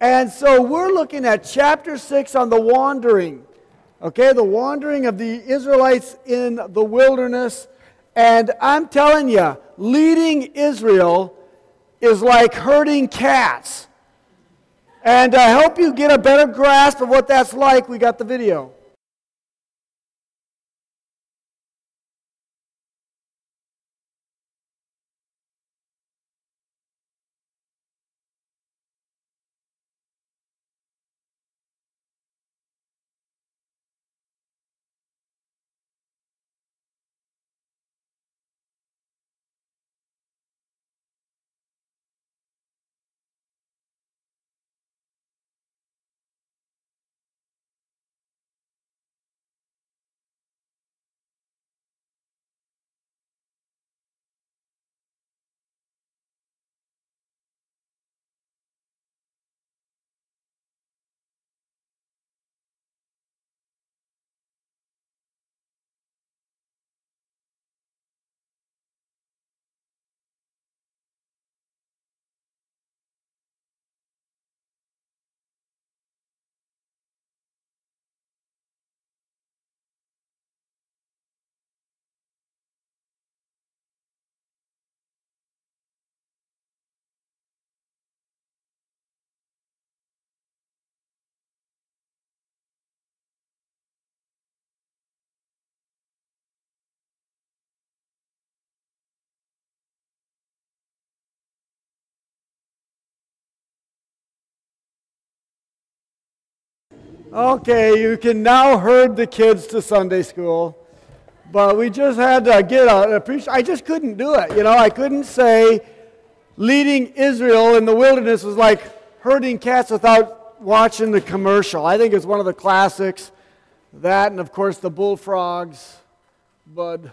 And so we're looking at chapter 6 on the wandering. Okay, the wandering of the Israelites in the wilderness. And I'm telling you, leading Israel is like herding cats. And I hope you get a better grasp of what that's like. We got the video. Okay, you can now herd the kids to Sunday school. But we just had to get I just couldn't do it. I couldn't say leading Israel in the wilderness was like herding cats without watching the commercial. I think it's one of the classics. That and, of course, the Bullfrogs, Budweiser.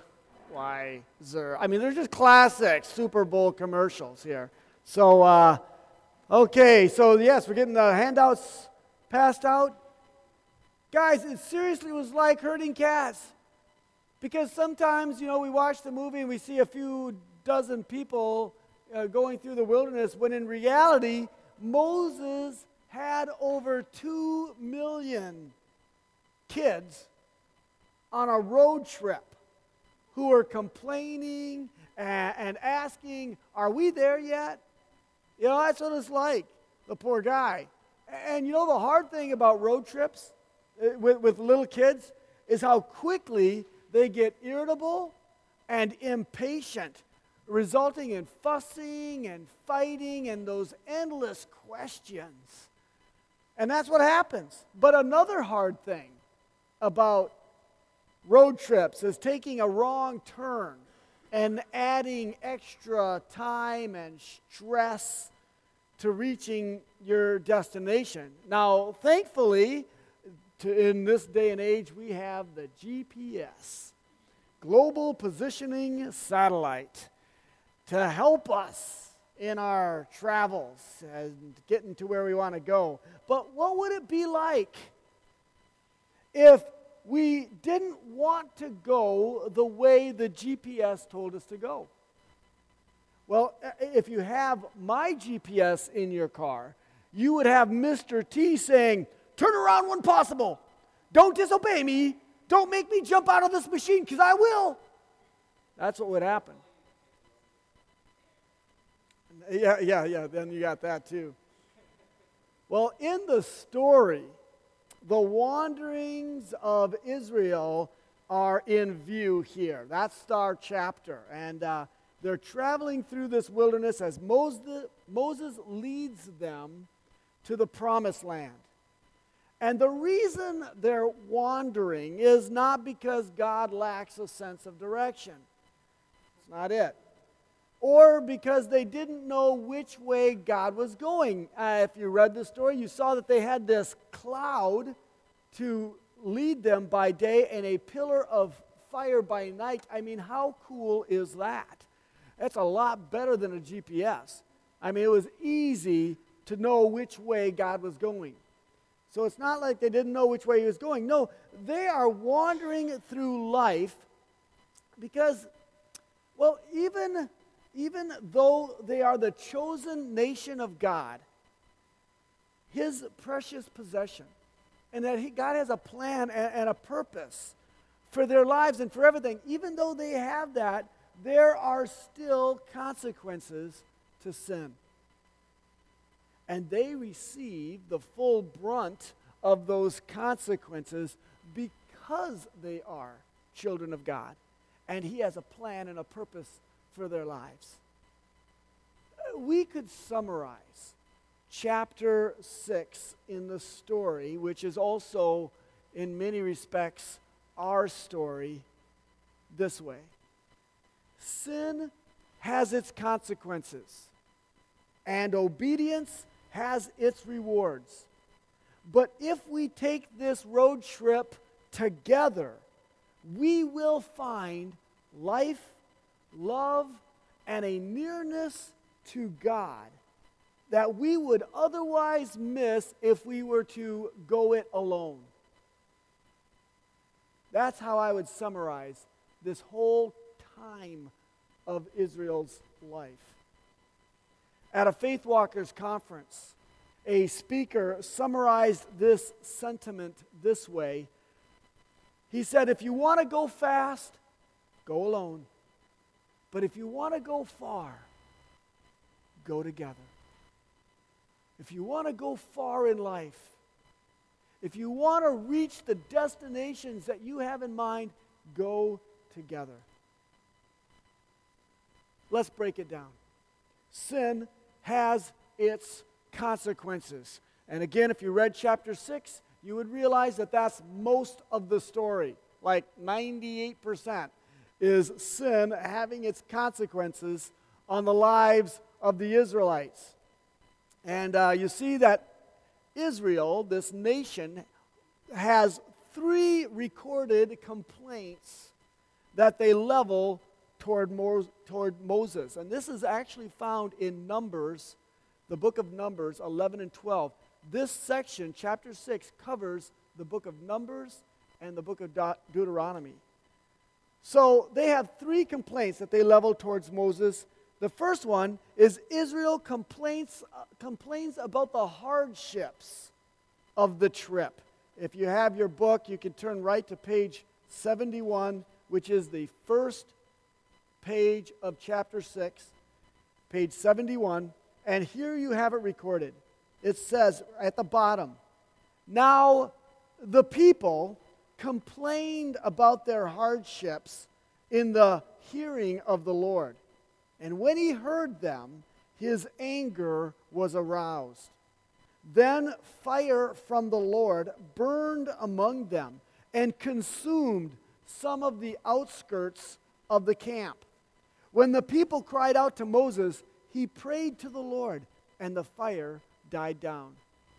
I mean, they're just classic Super Bowl commercials here. So, okay, so yes, we're getting the handouts passed out. Guys, it seriously was like herding cats. Because sometimes, we watch the movie and we see a few dozen people going through the wilderness, when in reality, Moses had over 2 million kids on a road trip who were complaining and asking, are we there yet? That's what it's like, the poor guy. And the hard thing about road trips with little kids is how quickly they get irritable and impatient, resulting in fussing and fighting and those endless questions. And that's what happens. But another hard thing about road trips is taking a wrong turn and adding extra time and stress to reaching your destination. Now, thankfully, in this day and age, we have the GPS, Global Positioning Satellite, to help us in our travels and getting to where we want to go. But what would it be like if we didn't want to go the way the GPS told us to go? Well, if you have my GPS in your car, you would have Mr. T saying, turn around when possible. Don't disobey me. Don't make me jump out of this machine, because I will. That's what would happen. Yeah, then you got that too. Well, in the story, the wanderings of Israel are in view here. That's our chapter. And they're traveling through this wilderness as Moses leads them to the promised land. And the reason they're wandering is not because God lacks a sense of direction. It's not it. Or because they didn't know which way God was going. If you read the story, you saw that they had this cloud to lead them by day and a pillar of fire by night. I mean, how cool is that? That's a lot better than a GPS. I mean, it was easy to know which way God was going. So it's not like they didn't know which way he was going. No, they are wandering through life because, well, even though they are the chosen nation of God, his precious possession, and that God has a plan and a purpose for their lives and for everything. Even though they have that, there are still consequences to sin. And they receive the full brunt of those consequences because they are children of God. And he has a plan and a purpose for their lives. We could summarize chapter 6 in the story, which is also, in many respects, our story, this way. Sin has its consequences, and obedience has its rewards. But if we take this road trip together, we will find life, love, and a nearness to God that we would otherwise miss if we were to go it alone. That's how I would summarize this whole time of Israel's life. At a Faith Walkers conference, a speaker summarized this sentiment this way. He said, if you want to go fast, go alone. But if you want to go far, go together. If you want to go far in life, if you want to reach the destinations that you have in mind, go together. Let's break it down. Sin has its consequences. And again, if you read chapter 6, you would realize that that's most of the story. Like 98% is sin having its consequences on the lives of the Israelites. And you see that Israel, this nation, has 3 recorded complaints that they level toward Moses. And this is actually found in Numbers, the book of Numbers 11 and 12. This section, chapter 6, covers the book of Numbers and the book of Deuteronomy. So they have 3 complaints that they level towards Moses. The first one is Israel complains about the hardships of the trip. If you have your book, you can turn right to page 71, which is the first page of chapter 6, page 71. And here you have it recorded. It says at the bottom, now the people complained about their hardships in the hearing of the Lord. And when he heard them, his anger was aroused. Then fire from the Lord burned among them and consumed some of the outskirts of the camp. When the people cried out to Moses, he prayed to the Lord, and the fire died down.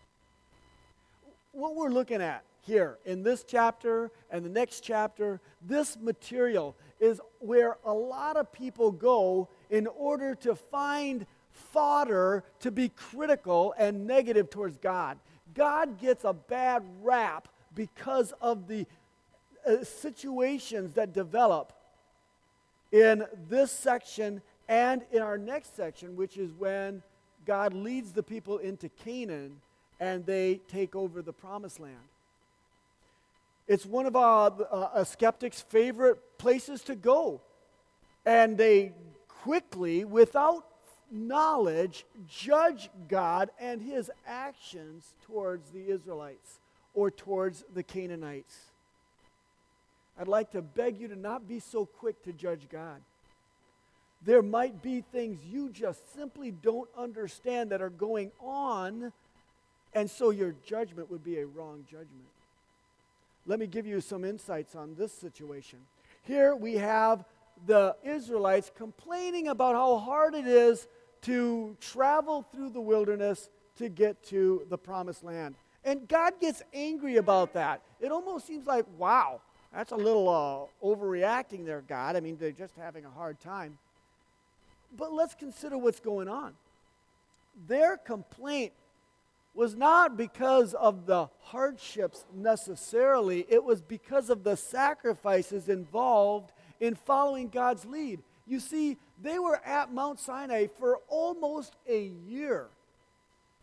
What we're looking at here in this chapter and the next chapter, this material is where a lot of people go in order to find fodder to be critical and negative towards God. God gets a bad rap because of the situations that develop in this section and in our next section, which is when God leads the people into Canaan and they take over the promised land. It's one of a skeptic's favorite places to go. And they quickly, without knowledge, judge God and his actions towards the Israelites or towards the Canaanites. I'd like to beg you to not be so quick to judge God. There might be things you just simply don't understand that are going on, and so your judgment would be a wrong judgment. Let me give you some insights on this situation. Here we have the Israelites complaining about how hard it is to travel through the wilderness to get to the promised land. And God gets angry about that. It almost seems like, wow, that's a little overreacting there, God. I mean, they're just having a hard time. But let's consider what's going on. Their complaint was not because of the hardships necessarily. It was because of the sacrifices involved in following God's lead. You see, they were at Mount Sinai for almost a year.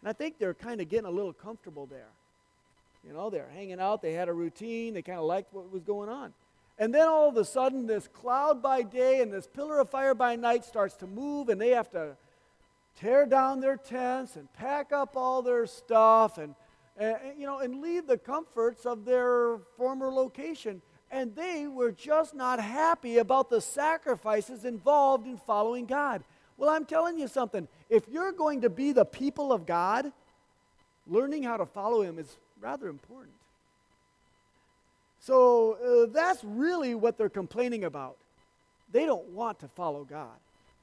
And I think they're kind of getting a little comfortable there. You know, they're hanging out, they had a routine, they kind of liked what was going on. And then all of a sudden, this cloud by day and this pillar of fire by night starts to move, and they have to tear down their tents and pack up all their stuff and leave the comforts of their former location. And they were just not happy about the sacrifices involved in following God. Well, I'm telling you something. If you're going to be the people of God, learning how to follow Him is rather important. So that's really what they're complaining about. They don't want to follow God.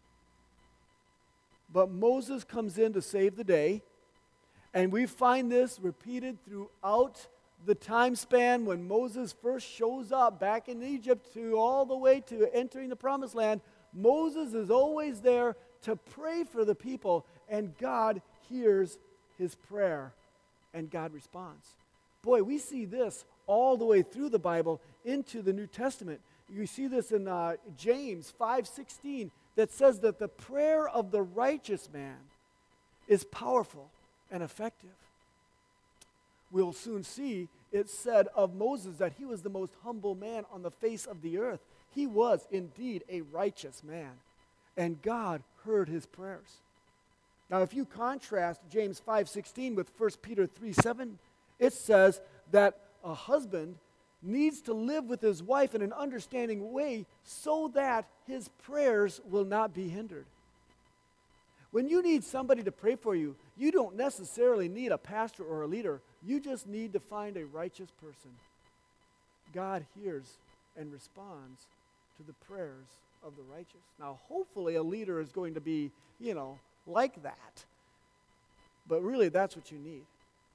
But Moses comes in to save the day, and we find this repeated throughout the time span when Moses first shows up back in Egypt to all the way to entering the promised land. Moses is always there to pray for the people, and God hears his prayer, and God responds. Boy, we see this all the way through the Bible into the New Testament. You see this in James 5:16 that says that the prayer of the righteous man is powerful and effective. We'll soon see it said of Moses that he was the most humble man on the face of the earth. He was indeed a righteous man, and God heard his prayers. Now, if you contrast James 5:16 with 1 Peter 3:7, it says that a husband needs to live with his wife in an understanding way so that his prayers will not be hindered. When you need somebody to pray for you, you don't necessarily need a pastor or a leader. You just need to find a righteous person. God hears and responds to the prayers of the righteous. Now, hopefully a leader is going to be, like that. But really, that's what you need.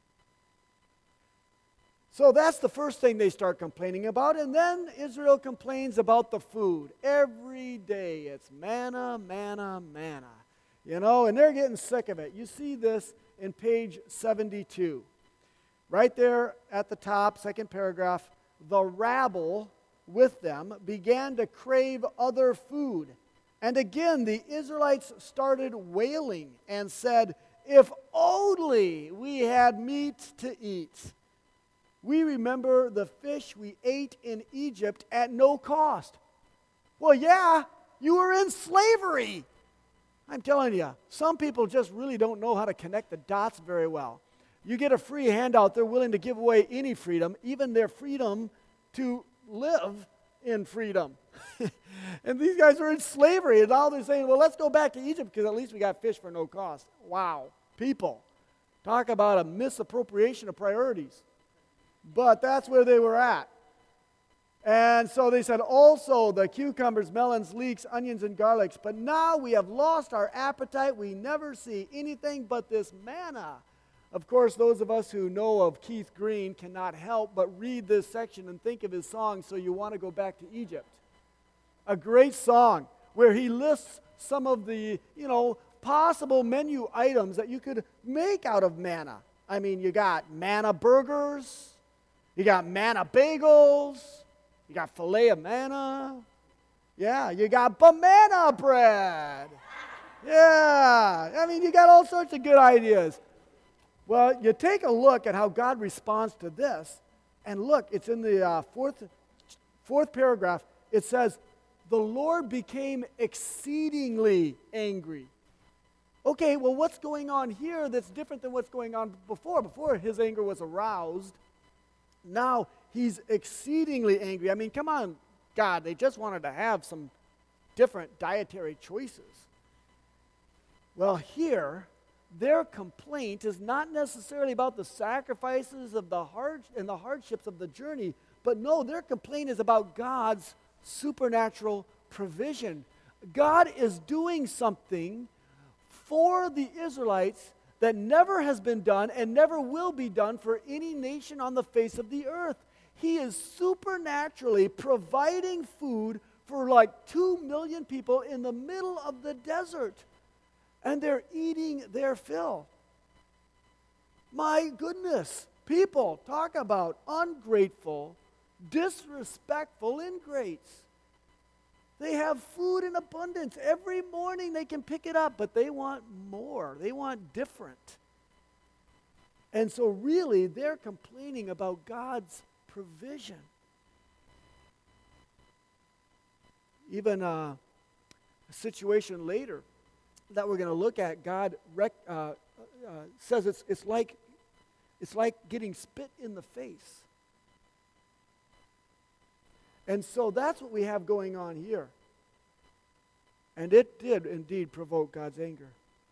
So that's the first thing they start complaining about. And then Israel complains about the food. Every day it's manna, manna, manna. And they're getting sick of it. You see this in page 72. Right there at the top, second paragraph, the rabble with them began to crave other food. And again, the Israelites started wailing and said, "If only we had meat to eat. We remember the fish we ate in Egypt at no cost." Well, yeah, you were in slavery. I'm telling you, some people just really don't know how to connect the dots very well. You get a free handout, they're willing to give away any freedom, even their freedom to live in freedom. And these guys are in slavery, and now they're saying, well, let's go back to Egypt because at least we got fish for no cost. Wow, people. Talk about a misappropriation of priorities. But that's where they were at. And so they said, also the cucumbers, melons, leeks, onions, and garlics. But now we have lost our appetite. We never see anything but this manna. Of course, those of us who know of Keith Green cannot help but read this section and think of his song, So You Want to Go Back to Egypt. A great song where he lists some of the, possible menu items that you could make out of manna. I mean, you got manna burgers, you got manna bagels, you got filet of manna. Yeah, you got banana bread. Yeah, I mean, you got all sorts of good ideas. Well, you take a look at how God responds to this, and look, it's in the fourth paragraph. It says, the Lord became exceedingly angry. Okay, well, what's going on here that's different than what's going on before? Before, his anger was aroused. Now, he's exceedingly angry. I mean, come on, God, they just wanted to have some different dietary choices. Well, here, their complaint is not necessarily about the sacrifices of the and the hardships of the journey, but no, their complaint is about God's supernatural provision. God is doing something for the Israelites that never has been done and never will be done for any nation on the face of the earth. He is supernaturally providing food for like 2 million people in the middle of the desert. And they're eating their fill. My goodness, people, talk about ungrateful, disrespectful ingrates. They have food in abundance. Every morning they can pick it up, but they want more. They want different. And so really, they're complaining about God's provision. Even a situation later that we're going to look at, God says it's like getting spit in the face. And so that's what we have going on here. And it did indeed provoke God's anger.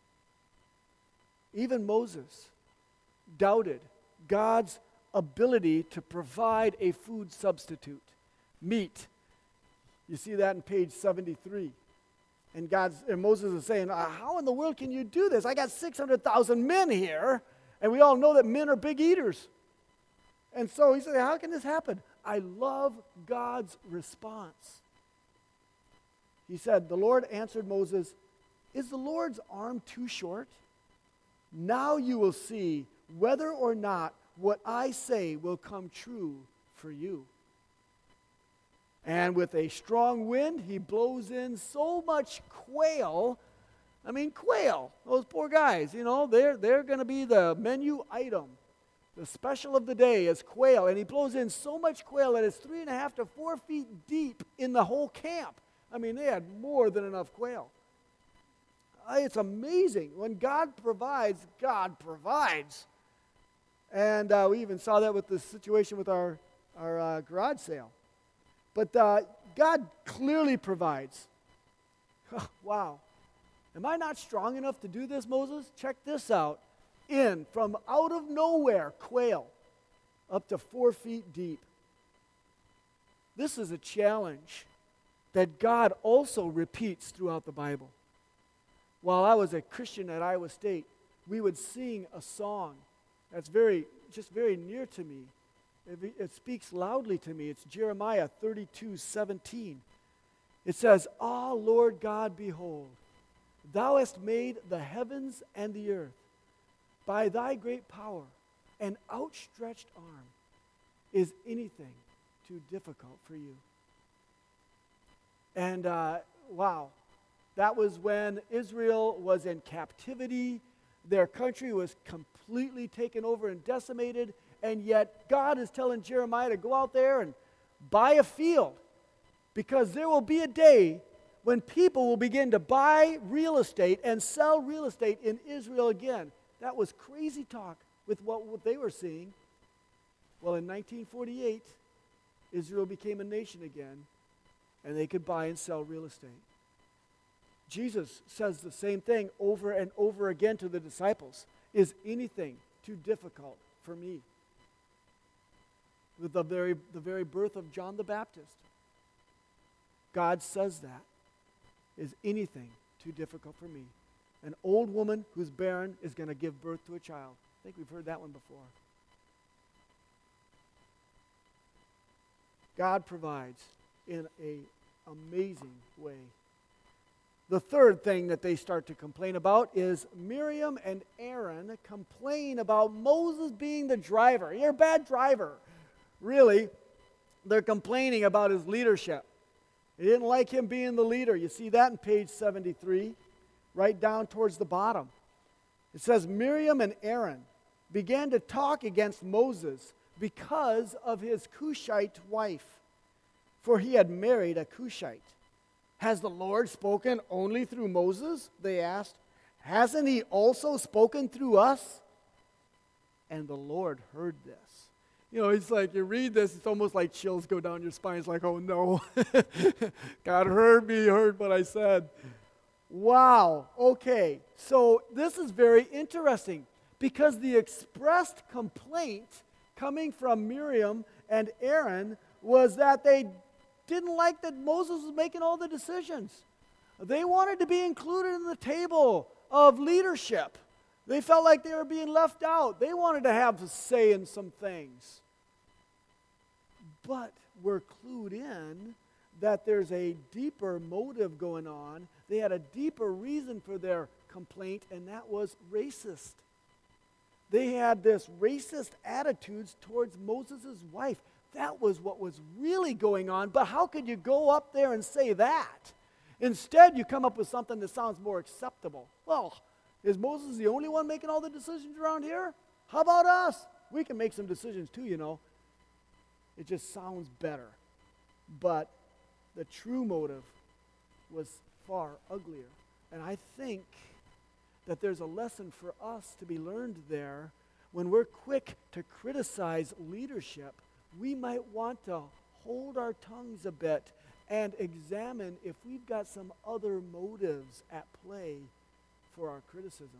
Even Moses doubted God's ability to provide a food substitute, meat. You see that in page 73. And Moses is saying, how in the world can you do this? I got 600,000 men here, and we all know that men are big eaters. And so he said, how can this happen? I love God's response. He said, the Lord answered Moses, is the Lord's arm too short? Now you will see whether or not what I say will come true for you. And with a strong wind, he blows in so much quail. I mean, quail, those poor guys, they're going to be the menu item. The special of the day is quail. And he blows in so much quail that it's 3.5 to 4 feet deep in the whole camp. I mean, they had more than enough quail. It's amazing. When God provides, God provides. And we even saw that with the situation with our garage sale. But God clearly provides. Wow. Am I not strong enough to do this, Moses? Check this out. From out of nowhere, quail, up to 4 feet deep. This is a challenge that God also repeats throughout the Bible. While I was a Christian at Iowa State, we would sing a song that's very near to me. It speaks loudly to me. It's Jeremiah 32:17. It says, Ah, Lord God, behold, thou hast made the heavens and the earth by thy great power and outstretched arm. Is anything too difficult for you? And wow, that was when Israel was in captivity. Their country was completely taken over and decimated. And yet God is telling Jeremiah to go out there and buy a field, because there will be a day when people will begin to buy real estate and sell real estate in Israel again. That was crazy talk with what they were seeing. Well, in 1948, Israel became a nation again, and they could buy and sell real estate. Jesus says the same thing over and over again to the disciples. Is anything too difficult for me? With the very birth of John the Baptist, God says that. Is anything too difficult for me? An old woman who's barren is going to give birth to a child. I think we've heard that one before. God provides in an amazing way. The third thing that they start to complain about is Miriam and Aaron complain about Moses being the driver. You're a bad driver. Really, they're complaining about his leadership. They didn't like him being the leader. You see that in page 73, right down towards the bottom. It says, Miriam and Aaron began to talk against Moses because of his Cushite wife, for he had married a Cushite. Has the Lord spoken only through Moses? They asked. Hasn't he also spoken through us? And the Lord heard this. It's like you read this, it's almost like chills go down your spine. It's like, oh no, God heard me, heard what I said. Wow, okay. So this is very interesting, because the expressed complaint coming from Miriam and Aaron was that they didn't like that Moses was making all the decisions. They wanted to be included in the table of leadership. They felt like they were being left out. They wanted to have a say in some things. But we're clued in that there's a deeper motive going on. They had a deeper reason for their complaint, and that was racist. They had this racist attitudes towards Moses' wife. That was what was really going on. But how could you go up there and say that? Instead, you come up with something that sounds more acceptable. Well, is Moses the only one making all the decisions around here? How about us? We can make some decisions too, you know. It just sounds better. But the true motive was far uglier. And I think that there's a lesson for us to be learned there. When we're quick to criticize leadership, we might want to hold our tongues a bit and examine if we've got some other motives at play for our criticism.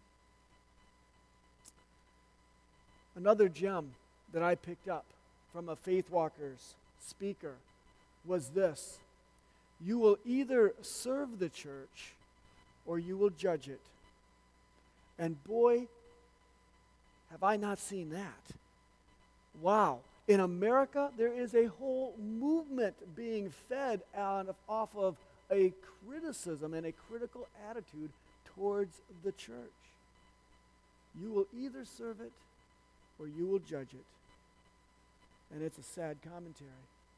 Another gem that I picked up from a Faith Walkers speaker was this: you will either serve the church or you will judge it. And boy, have I not seen that. Wow. In America, there is a whole movement being fed off of a criticism and a critical attitude towards the church. You will either serve it or you will judge it. And it's a sad commentary.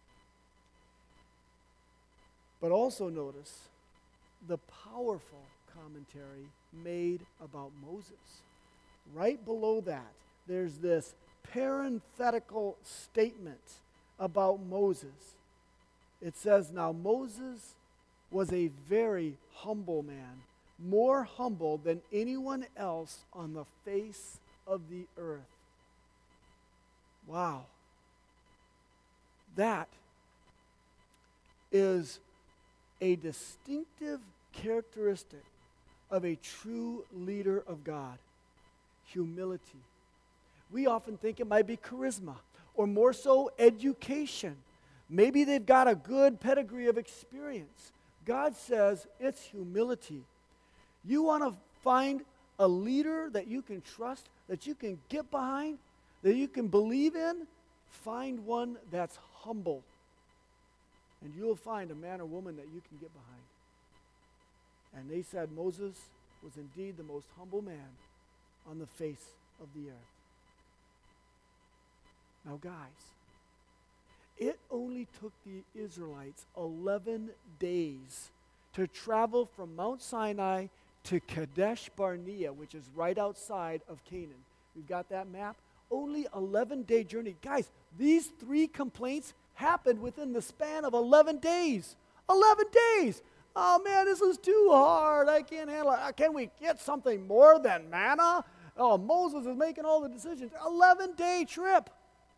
But also notice the powerful commentary made about Moses. Right below that, there's this parenthetical statement about Moses. It says, now Moses was a very humble man, more humble than anyone else on the face of the earth. Wow. That is a distinctive characteristic of a true leader of God: humility. We often think it might be charisma, or more so education. Maybe they've got a good pedigree of experience. God says it's humility. You want to find a leader that you can trust, that you can get behind, that you can believe in? Find one that's humble. And you'll find a man or woman that you can get behind. And they said Moses was indeed the most humble man on the face of the earth. Now, guys, it only took the Israelites 11 days to travel from Mount Sinai to Kadesh Barnea, which is right outside of Canaan. We've got that map. Only 11-day journey. Guys, these 3 complaints happened within the span of 11 days. 11 days! Oh man, this is too hard. I can't handle it. Can we get something more than manna? Oh, Moses is making all the decisions. 11-day trip.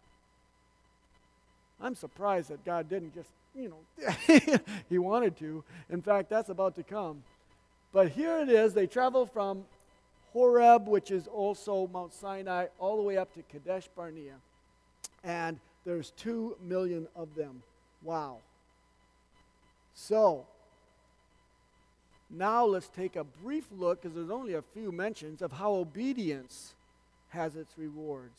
I'm surprised that God didn't just, he wanted to. In fact, that's about to come. But here it is. They travel from Horeb, which is also Mount Sinai, all the way up to Kadesh Barnea. And there's 2 million of them. Wow. So, now let's take a brief look, because there's only a few mentions, of how obedience has its rewards.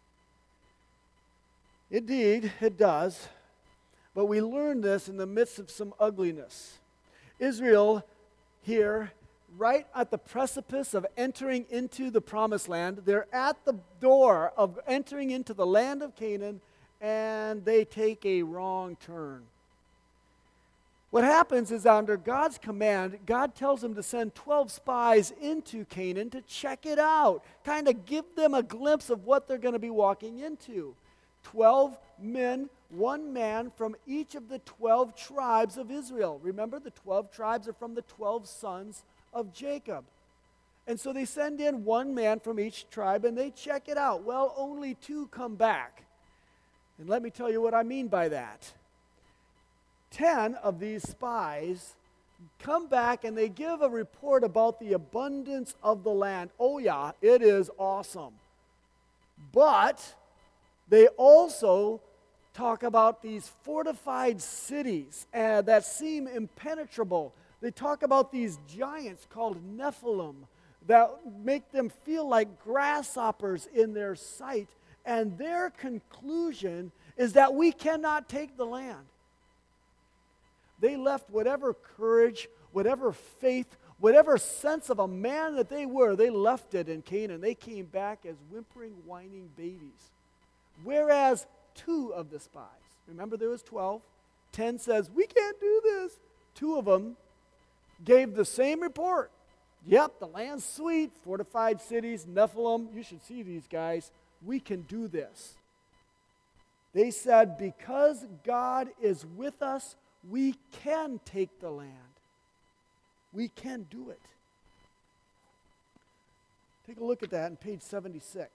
Indeed, it does. But we learn this in the midst of some ugliness. Israel here, right at the precipice of entering into the promised land, they're at the door of entering into the land of Canaan, and they take a wrong turn. What happens is, under God's command, God tells them to send 12 spies into Canaan to check it out, kind of give them a glimpse of what they're going to be walking into. 12 men, 1 man from each of the 12 tribes of Israel. Remember, the 12 tribes are from the 12 sons of Jacob. And so they send in 1 man from each tribe, and they check it out. Well, only 2 come back. And let me tell you what I mean by that. 10 of these spies come back and they give a report about the abundance of the land. Oh yeah, it is awesome. But they also talk about these fortified cities that seem impenetrable. They talk about these giants called Nephilim that make them feel like grasshoppers in their sight. And their conclusion is that we cannot take the land. They left whatever courage, whatever faith, whatever sense of a man that they were, they left it in Canaan. They came back as whimpering, whining babies. Whereas 2 of the spies, remember there was 12, 10 says, we can't do this. 2 of them gave the same report. Yep, the land's sweet, fortified cities, Nephilim. You should see these guys. We can do this. They said, because God is with us, we can take the land. We can do it. Take a look at that on page 76.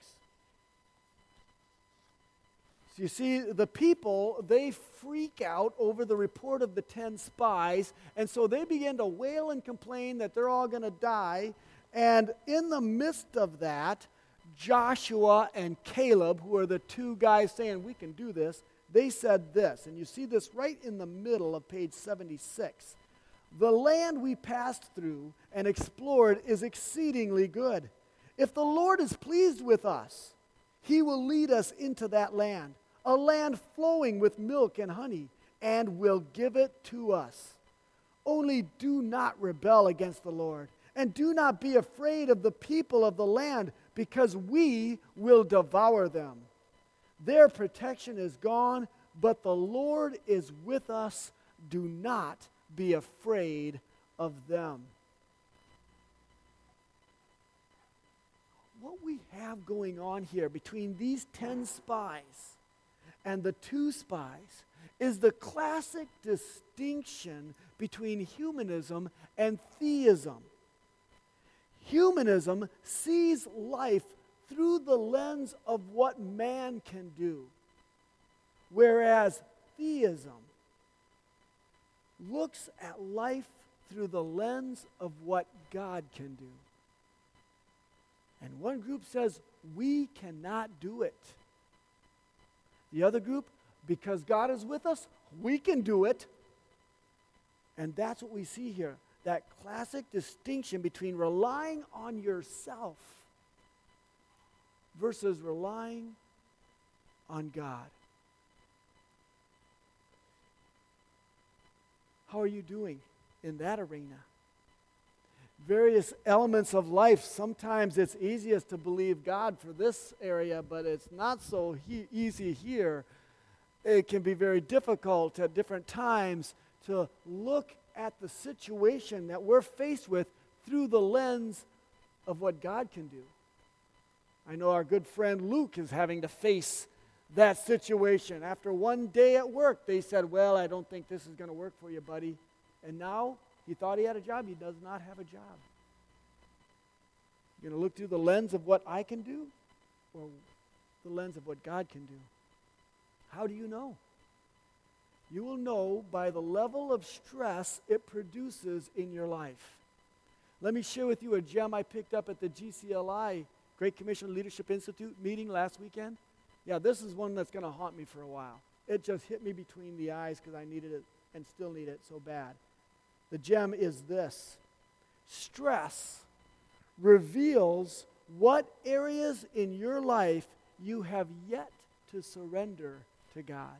So you see, the people, they freak out over the report of the 10 spies, and so they begin to wail and complain that they're all going to die. And in the midst of that, Joshua and Caleb, who are the two guys saying, we can do this, they said this, and you see this right in the middle of page 76. The land we passed through and explored is exceedingly good. If the Lord is pleased with us, He will lead us into that land, a land flowing with milk and honey, and will give it to us. Only do not rebel against the Lord, and do not be afraid of the people of the land, because we will devour them. Their protection is gone, but the Lord is with us. Do not be afraid of them. What we have going on here between these 10 spies and the 2 spies is the classic distinction between humanism and theism. Humanism sees life through the lens of what man can do, whereas theism looks at life through the lens of what God can do. And one group says, we cannot do it. The other group, because God is with us, we can do it. And that's what we see here, that classic distinction between relying on yourself versus relying on God. How are you doing in that arena? Various elements of life, sometimes it's easiest to believe God for this area, but it's not so easy here. It can be very difficult at different times to look at the situation that we're faced with through the lens of what God can do. I know our good friend Luke is having to face that situation. After one day at work, they said, well, I don't think this is going to work for you, buddy. And now he thought he had a job. He does not have a job. You're going to look through the lens of what I can do or the lens of what God can do? How do you know? You will know by the level of stress it produces in your life. Let me share with you a gem I picked up at the GCLI, Great Commission Leadership Institute meeting last weekend. Yeah, this is one that's going to haunt me for a while. It just hit me between the eyes because I needed it and still need it so bad. The gem is this: stress reveals what areas in your life you have yet to surrender to God.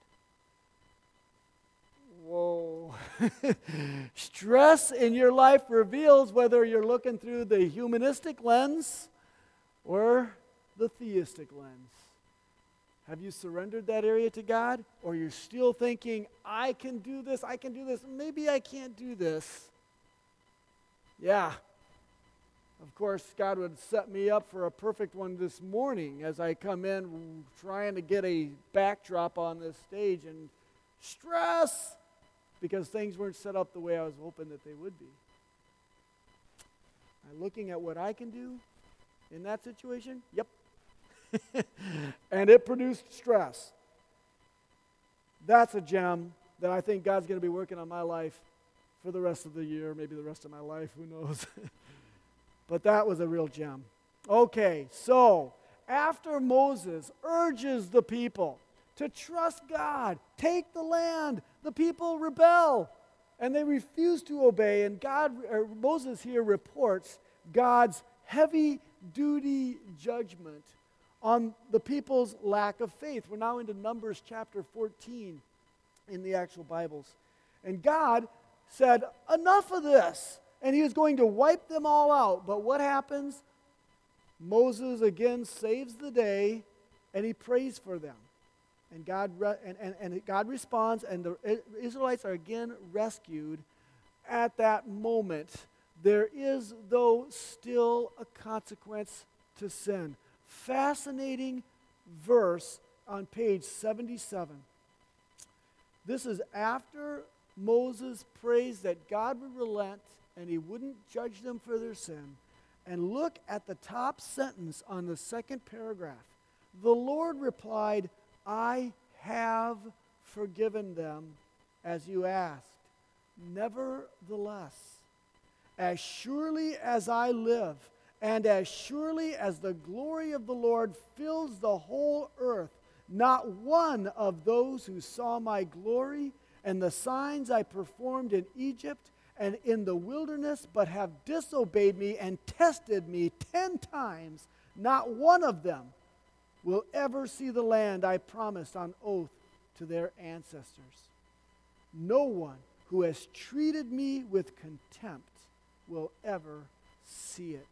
Whoa. Stress in your life reveals whether you're looking through the humanistic lens or the theistic lens. Have you surrendered that area to God? Or you're still thinking, I can do this, maybe I can't do this. Yeah. Of course, God would set me up for a perfect one this morning as I come in trying to get a backdrop on this stage and stress because things weren't set up the way I was hoping that they would be. I'm looking at what I can do in that situation? Yep. And it produced stress. That's a gem that I think God's going to be working on my life for the rest of the year, maybe the rest of my life, who knows. But that was a real gem. Okay, so after Moses urges the people to trust God, take the land, the people rebel, and they refuse to obey, and Moses here reports God's heavy-duty judgment on the people's lack of faith. We're now into Numbers chapter 14 in the actual Bibles. And God said, enough of this. And he was going to wipe them all out. But what happens? Moses again saves the day, and he prays for them. And God responds, and the Israelites are again rescued at that moment there is, though, still a consequence to sin. Fascinating verse on page 77. This is after Moses prays that God would relent and he wouldn't judge them for their sin. And look at the top sentence on the second paragraph. The Lord replied, I have forgiven them as you asked. Nevertheless, as surely as I live, and as surely as the glory of the Lord fills the whole earth, not one of those who saw my glory and the signs I performed in Egypt and in the wilderness, but have disobeyed me and tested me 10 times, not one of them will ever see the land I promised on oath to their ancestors. No one who has treated me with contempt will ever see it.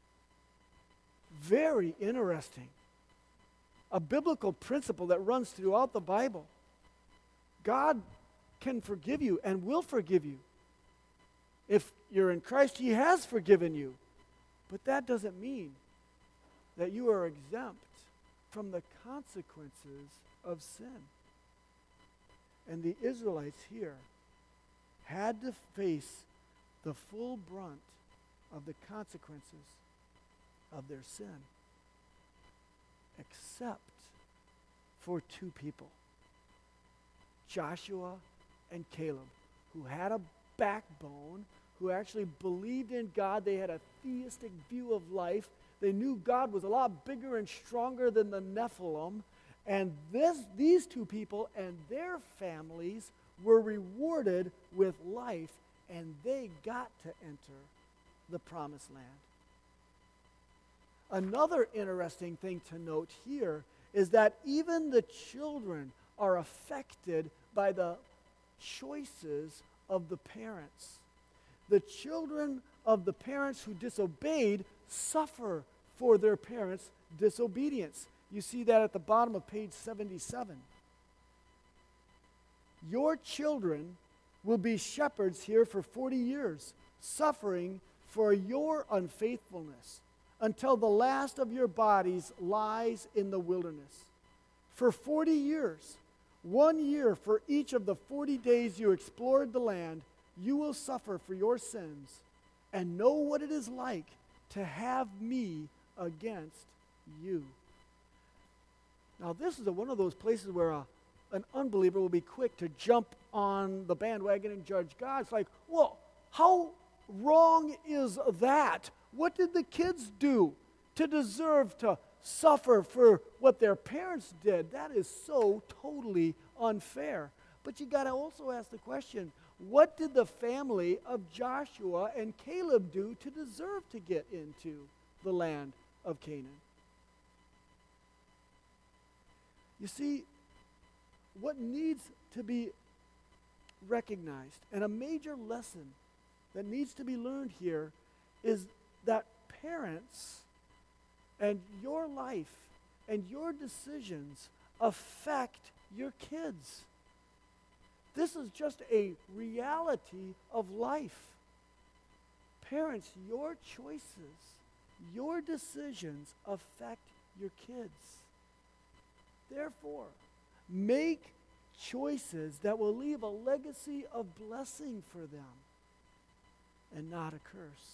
Very interesting. A biblical principle that runs throughout the Bible. God can forgive you and will forgive you. If you're in Christ, He has forgiven you. But that doesn't mean that you are exempt from the consequences of sin. And the Israelites here had to face the full brunt of the consequences of their sin, except for two people, Joshua and Caleb, who had a backbone, who actually believed in God. They had a theistic view of life. They knew God was a lot bigger and stronger than the Nephilim. And these two people and their families were rewarded with life, and they got to enter the promised land. Another interesting thing to note here is that even the children are affected by the choices of the parents. The children of the parents who disobeyed suffer for their parents' disobedience. You see that at the bottom of page 77. Your children will be shepherds here for 40 years, suffering for your unfaithfulness, until the last of your bodies lies in the wilderness. For 40 years, 1 year for each of the 40 days you explored the land, you will suffer for your sins and know what it is like to have me against you. Now, this is one of those places where an unbeliever will be quick to jump on the bandwagon and judge God. It's like, well, how wrong is that? What did the kids do to deserve to suffer for what their parents did? That is so totally unfair. But you got to also ask the question, what did the family of Joshua and Caleb do to deserve to get into the land of Canaan? You see, what needs to be recognized, and a major lesson that needs to be learned here, is that parents and your life and your decisions affect your kids. This is just a reality of life. Parents, your choices, your decisions affect your kids. Therefore, make choices that will leave a legacy of blessing for them and not a curse.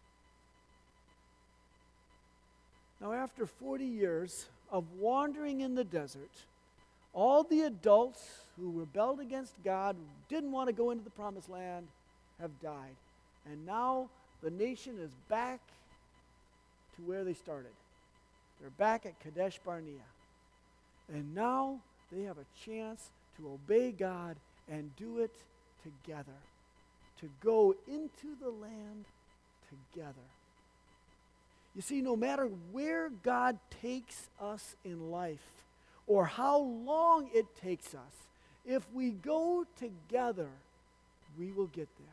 Now, after 40 years of wandering in the desert, all the adults who rebelled against God, who didn't want to go into the promised land, have died. And now the nation is back to where they started. They're back at Kadesh Barnea. And now they have a chance to obey God and do it together, to go into the land together. You see, no matter where God takes us in life or how long it takes us, if we go together, we will get there.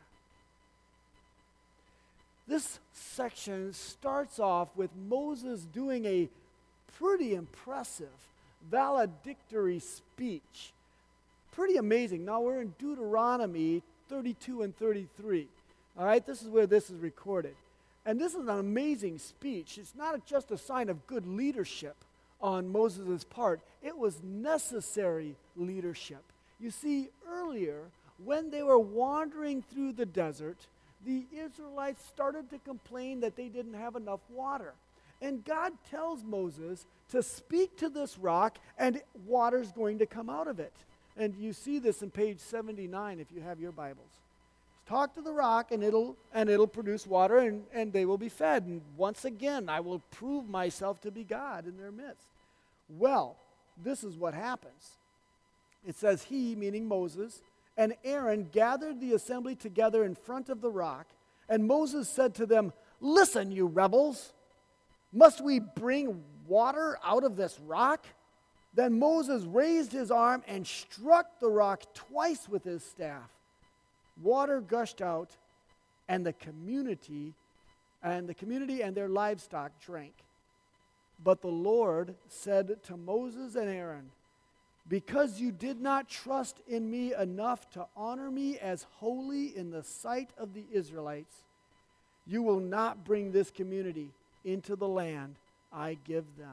This section starts off with Moses doing a pretty impressive valedictory speech. Pretty amazing. Now we're in Deuteronomy 32 and 33. All right, this is where this is recorded. And this is an amazing speech. It's not just a sign of good leadership on Moses' part. It was necessary leadership. You see, earlier, when they were wandering through the desert, the Israelites started to complain that they didn't have enough water. And God tells Moses to speak to this rock, and water's going to come out of it. And you see this in page 79 if you have your Bibles. Talk to the rock, and it'll produce water, and they will be fed. And once again, I will prove myself to be God in their midst. Well, this is what happens. It says, he, meaning Moses, and Aaron gathered the assembly together in front of the rock, and Moses said to them, listen, you rebels, must we bring water out of this rock? Then Moses raised his arm and struck the rock twice with his staff. Water gushed out, and the community and their livestock drank. But the Lord said to Moses and Aaron, because you did not trust in me enough to honor me as holy in the sight of the Israelites, you will not bring this community into the land I give them.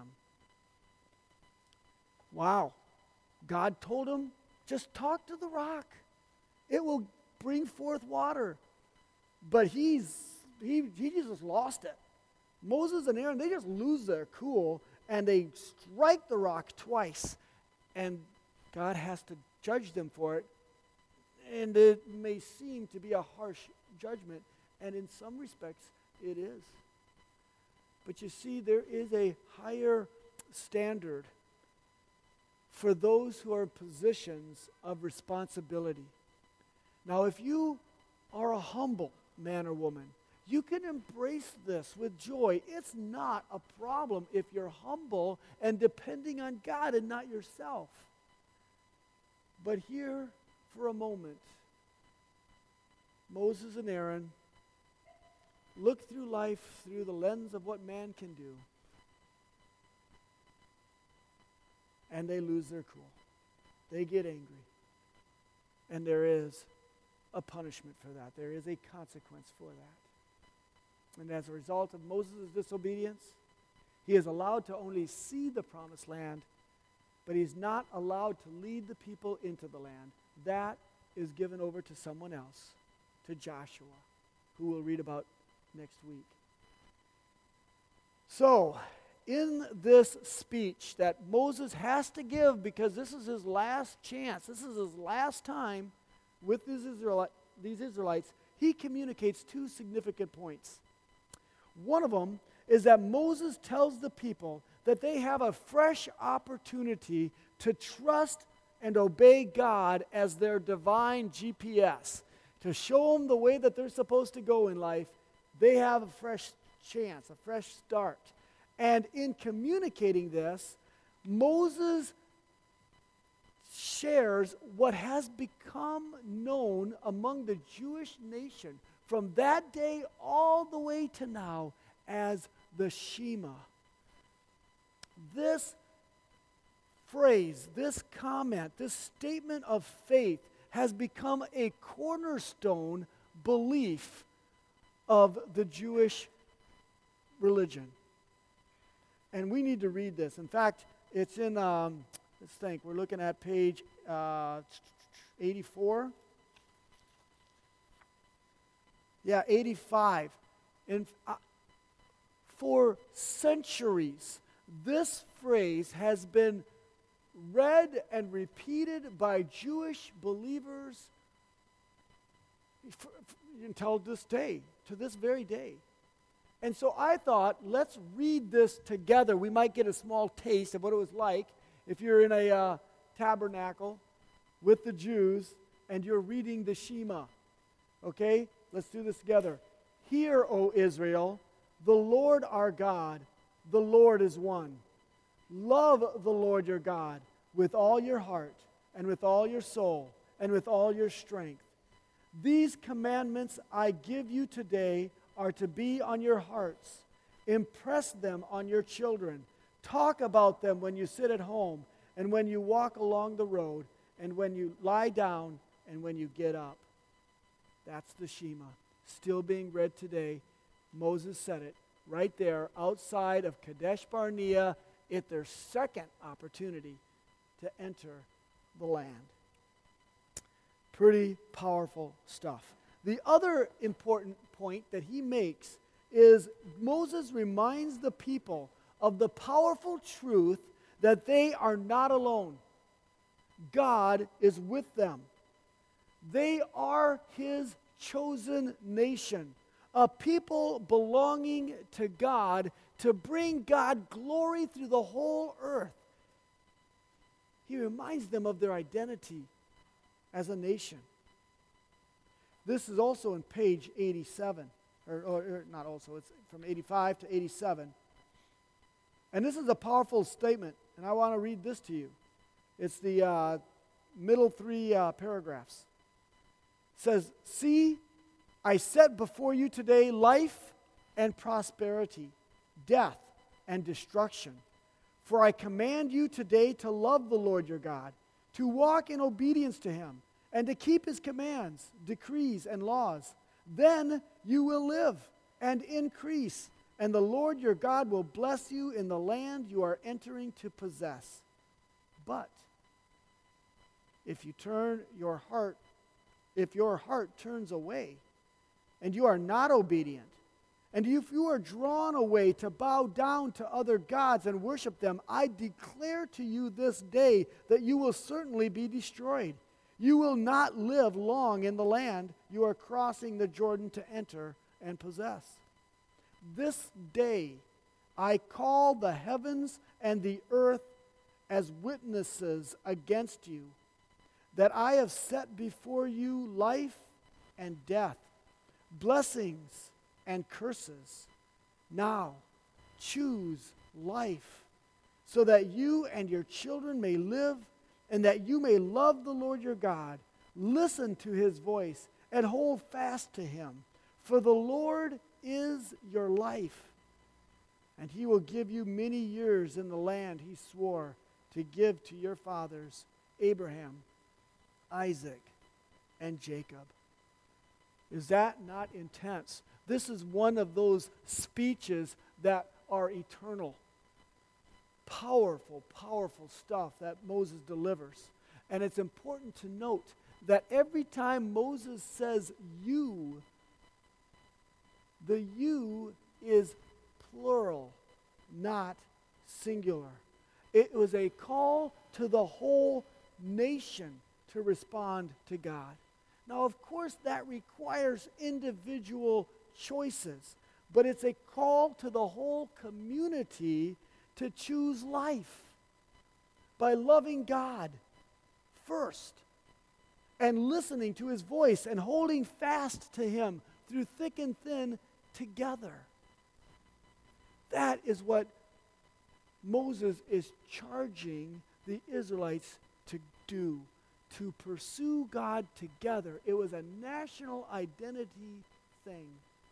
Wow. God told him, just talk to the rock. It will bring forth water. But he just lost it. Moses and Aaron, they just lose their cool, and they strike the rock twice. And God has to judge them for it. And it may seem to be a harsh judgment, and in some respects it is. But you see, there is a higher standard for those who are in positions of responsibility. Now, if you are a humble man or woman, you can embrace this with joy. It's not a problem if you're humble and depending on God and not yourself. But here, for a moment, Moses and Aaron look through life through the lens of what man can do. And they lose their cool. They get angry. And there is a punishment for that. There is a consequence for that. And as a result of Moses' disobedience, he is allowed to only see the promised land, but he's not allowed to lead the people into the land. That is given over to someone else, to Joshua, who we'll read about next week. So, in this speech that Moses has to give, because this is his last chance, this is his last time with these Israelites, he communicates two significant points. One of them is that Moses tells the people that they have a fresh opportunity to trust and obey God as their divine GPS, to show them the way that they're supposed to go in life. They have a fresh chance, a fresh start. And in communicating this, Moses shares what has become known among the Jewish nation from that day all the way to now as the Shema. This phrase, this comment, this statement of faith has become a cornerstone belief of the Jewish religion. And we need to read this. In fact, it's in, let's think, we're looking at page 84. Yeah, 85. And for centuries, this phrase has been read and repeated by Jewish believers until this day, to this very day. And so I thought, let's read this together. We might get a small taste of what it was like if you're in a tabernacle with the Jews and you're reading the Shema. Okay? Let's do this together. Hear, O Israel, the Lord our God, the Lord is one. Love the Lord your God with all your heart and with all your soul and with all your strength. These commandments I give you today are to be on your hearts. Impress them on your children. Talk about them when you sit at home and when you walk along the road and when you lie down and when you get up. That's the Shema. still being read today. Moses said it right there outside of Kadesh Barnea at their second opportunity to enter the land. Pretty powerful stuff. The other important point that he makes is Moses reminds the people of the powerful truth that they are not alone. God is with them. They are his chosen nation, a people belonging to God to bring God glory through the whole earth. He reminds them of their identity as a nation. This is also in page 87, or not also, it's from 85 to 87. And this is a powerful statement, and I want to read this to you. It's the middle three paragraphs. It says, "See, I set before you today life and prosperity, death and destruction. For I command you today to love the Lord your God, to walk in obedience to him, and to keep his commands, decrees, and laws. Then you will live and increase, and the Lord your God will bless you in the land you are entering to possess. But if your heart turns away, and you are not obedient, and if you are drawn away to bow down to other gods and worship them, I declare to you this day that you will certainly be destroyed. You will not live long in the land you are crossing the Jordan to enter and possess. This day I call the heavens and the earth as witnesses against you, that I have set before you life and death, blessings and curses. Now choose life, so that you and your children may live, and that you may love the Lord your God. Listen to his voice and hold fast to him. For the Lord is your life, and he will give you many years in the land he swore to give to your fathers, Abraham, Isaac, and Jacob." Is that not intense? This is one of those speeches that are eternal. Powerful, powerful stuff that Moses delivers. And it's important to note that every time Moses says you, the you is plural, not singular. It was a call to the whole nation to respond to God. Now, of course, that requires individual choices, but it's a call to the whole community to choose life by loving God first and listening to his voice and holding fast to him through thick and thin together. That is what Moses is charging the Israelites to do, to pursue God together. It was a national identity thing.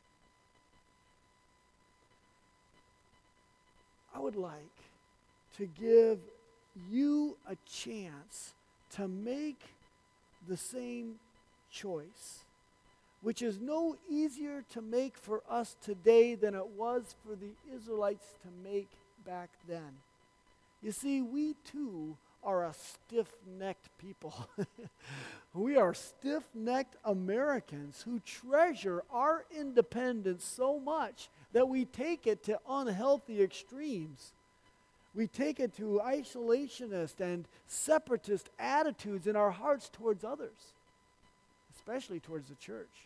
I would like to give you a chance to make the same choice, which is no easier to make for us today than it was for the Israelites to make back then. You see, we too are a stiff-necked people. We are stiff-necked Americans who treasure our independence so much that we take it to unhealthy extremes. We take it to isolationist and separatist attitudes in our hearts towards others, especially towards the church.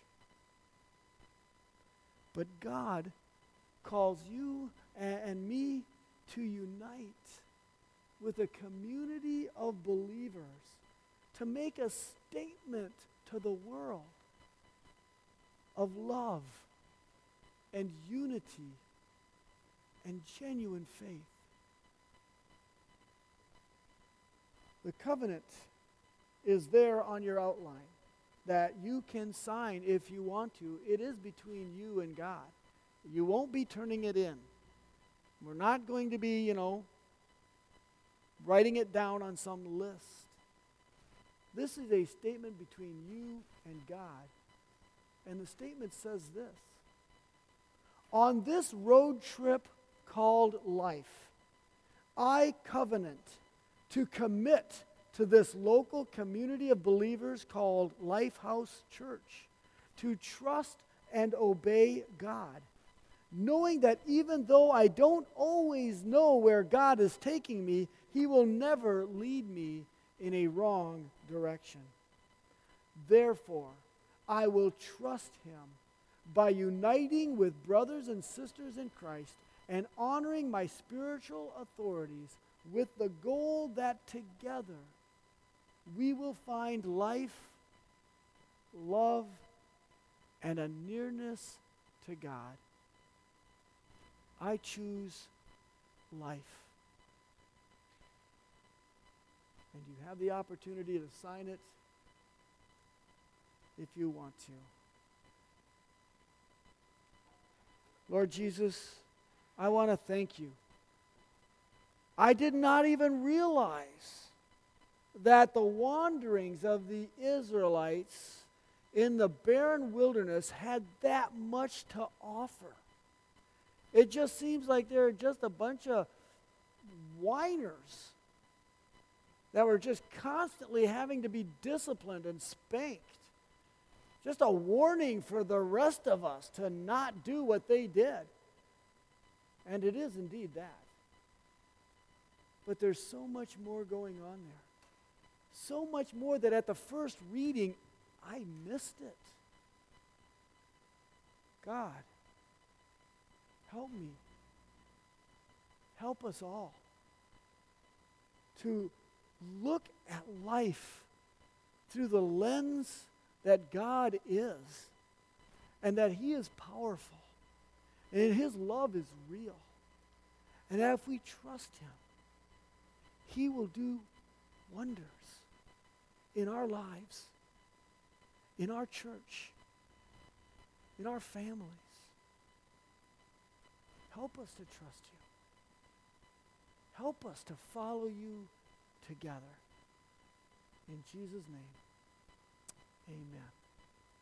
But God calls you and me to unite with a community of believers to make a statement to the world of love and unity and genuine faith. The covenant is there on your outline that you can sign if you want to. It is between you and God. You won't be turning it in. We're not going to be, writing it down on some list. This is a statement between you and God. And the statement says this: on this road trip called life, I covenant to commit to this local community of believers called Lifehouse Church, to trust and obey God, knowing that even though I don't always know where God is taking me, He will never lead me in a wrong direction. Therefore, I will trust Him by uniting with brothers and sisters in Christ and honoring my spiritual authorities with the goal that together we will find life, love, and a nearness to God. I choose life. And you have the opportunity to sign it if you want to. Lord Jesus, I want to thank you. I did not even realize that the wanderings of the Israelites in the barren wilderness had that much to offer. It just seems like they're just a bunch of whiners that were just constantly having to be disciplined and spanked. Just a warning for the rest of us to not do what they did. And it is indeed that. But there's so much more going on there. So much more that at the first reading, I missed it. God, help me. Help us all to look at life through the lens that God is, and that He is powerful, and His love is real, and that if we trust Him, He will do wonders in our lives, in our church, in our families. Help us to trust You. Help us to follow You together. In Jesus' name, amen.